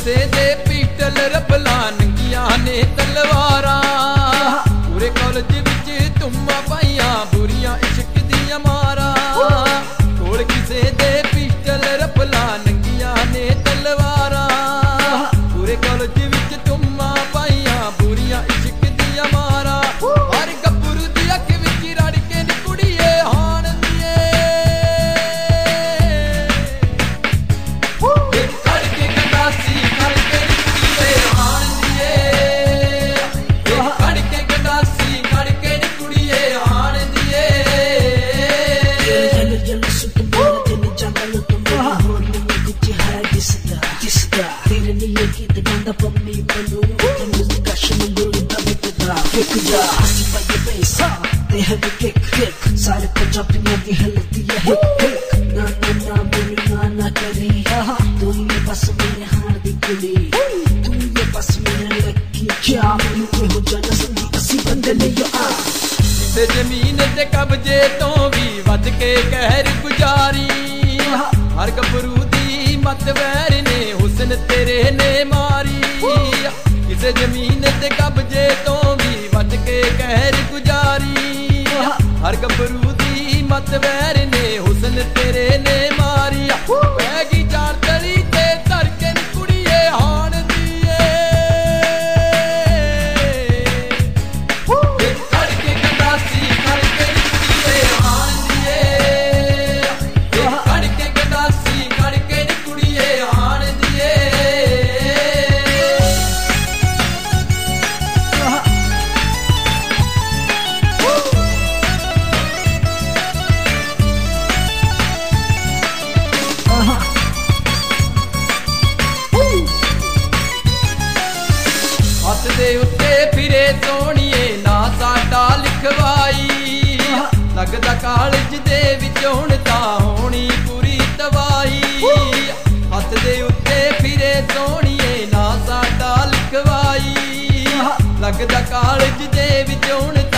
किसे दे पीटल रबला नंगियां ने तलवारां पूरे कॉलेज विच तुम्मा पाइयां बुरियां इश्क दियां मारां कोल किसे दे पीटल रबला नंगियां ने तलवारां पूरे कॉलेज विच तुम्मा पाइयां बुरियां इश्क दियां मारां हर गब्बरू दी अख विच रड़ के नी कुड़िए हाण दिए कड़ के गंडासी कड़ के नी कुड़िए हाण दिए कड़ के गंडासी कड़ के नी कुड़िए हाण दिए Yellow, yellow, super boy, then the jungle of the moon. Hold me, get your high, this da. तेरे लिए गीत गांदा पम्मी बनू, the music का शमूल दबे पे दा, फेंक जा. हंसी पाये बेस, ते हैं किक, सारे पंजाबियों की हिलती है हिक. ना ना ना मेरी ना करी, तू ये बस मेरे हार दी कुड़ी, तू ये बस मेरे लकी क्या मेरी कोई हो जाना संगी असी बंदे ले यो आ. ते जमीन ते कब्जे तो भी वध के कहर गुजारी हर गबरू दी मत वैर ने हुस्न तेरे ने मारी किसे जमीन ते कब्जे तो भी वध के कहर गुजारी हर गबरू दी मत वैर ने हुस्न तेरे ने मारी पैगी चार तली ते धर के नी कुड़िए हाण दिए कड़ के गंडासी कड़ के नी कुड़िए हाण दिए कड़ के गंडासी कड़ के नी कुड़िए हाण दिए हथ दे उत्ते फिरे सोहणीए ना साडा लिखवाई लगदा कालज दे विच हुण तां होणी पूरी तबाही हथ दे उत्ते फिरे सोहणीए ना साडा लिखवाई लगदा कालज दे विच हुण